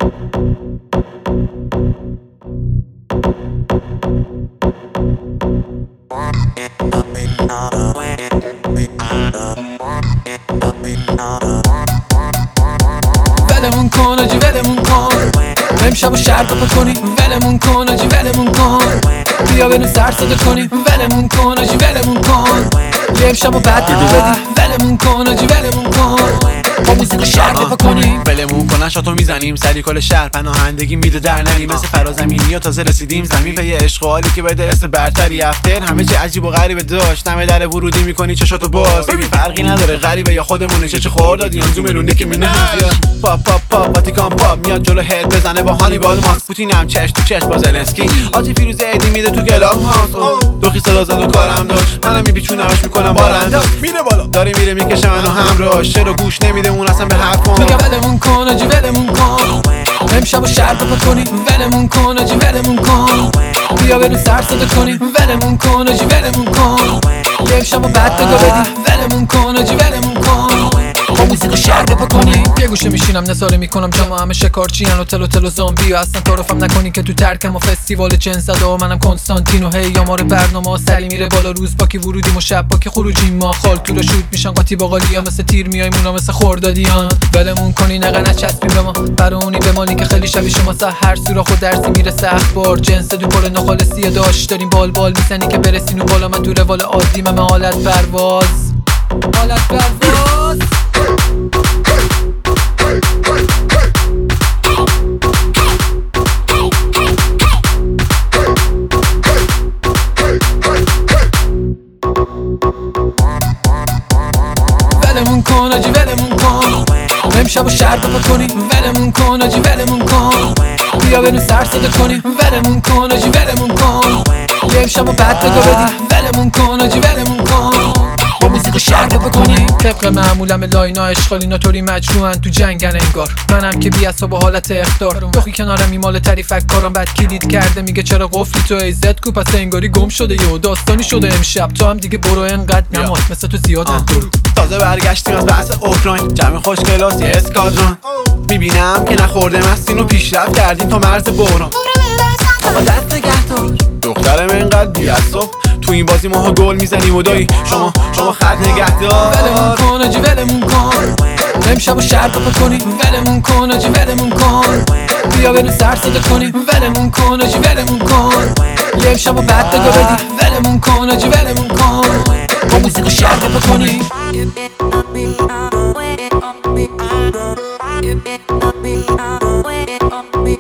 ولمون کن آجی ولمون کن، امشب و شرط بکنی ولمون کن آجی ولمون کن، بیا بریم سر صدا کنیم ولمون کن آجی ولمون کن، یه امشب و بعد بدو بدی ولمون کن آجی ولمون کن، با موزیک شرط بکنیم ولمون کنن شاتو میزنیم سری کل شهر پناهندگی میده در نریم مثل فرازمینی و تازه رسیدیم زمین پی عشق و حالی که بده است برتری افتر همه چی عجیب و غریبه داشت نمه در ورودی میکنی چشاتو باز ببین فرقی نداره غریبه یا خودمونه چه خور دادی انزو ملونه که منه پاپ پاپ پاپ واتیکان پاپ میاد جلو هد بزنه با هانیبال ماسک پوتینم چش تو چش با زلنسکی آجی فیروز ایدی میده تو گلاب هاست دوخی صدا زد و کارم داشت منم میپیچونمش میکنم بارنده میره بالا داره میره میکشه منو همراهش چرا گوش نمیده اون اصلا به حرفم میگه ولمون کن آجی ولمون کن، امشب و شرط بکنیم ولمون کن آجی ولمون کن، بیا بریم سر صدا کنیم ولمون کن آجی ولمون کن، یه امشب و بعد بگو بدی ولمون کن آجی ولمون کن، با موزیک شرط بکنیم یه گوشه میشینم نظاره میکنم جامعه همه شکارچیان و تل و زامبی و اصلا تعارفم نکنی که تو ترکم و فستیوال جنس زده و منم کنستانتینو هی آمار برنامه ها سری میره بالا روز باکی ورودیم و شب باکی خروجیم ما خال تو رو شوت میشن قاطی باقالیا مثل تیر میایم اونا مثل خوردادیان ولمون کنی نقا نچسبیم به ما برونی به مالی که خیلی شبیه شما هر سوراخ و درسی میرسه اخبار جنس دو پر نخالصی داشت داریم بال میزنی که برسین و بالا من تو روال عادی من حالت پرواز ولمون کن آجی ولمون کن، امشب و شرط بکنیم ولمون کن آجی ولمون کن، بیا بریم سر صدا کنیم ولمون کن آجی ولمون کن، یه امشب و بعد بگو بدی ولمون کن آجی ولمون کن، با موزیک شرط بکنیم طبق معمولم لاینا اشغالینا طوری مجروحن تو جنگن انگار منم که بی‌عصا با حالت اخطار دوخی کنارم ایمال تعریفک کارم بعد کلید کرده میگه چرا قفلی تو ایزد کو پس انگاری گم شده یه داستانی شده امشب تو هم دیگه برو انقدر نماز مثل تو زیادن تازه برگشتیم از بحث اوکراین جمع خوش کلاس یه اسکادرون میبینم که نخورده مستین و پیشرفت کردیم تا مرز بحران آقا دست نگهدار دخترم اینقدر بی‌عصا تو این بازی ماها گل میزنیم و دایی شما خط نگهدار ولمون کن آجی ولمون کن، امشب و شرط بکنیم ولمون کن آجی ولمون کن، بیا بریم سر صدا کنیم ولمون کن آجی ولمون کن، یه امشب و بعد بگو بدی ولمون کن آجی ولمون کن، با موزیک شرط بکنیم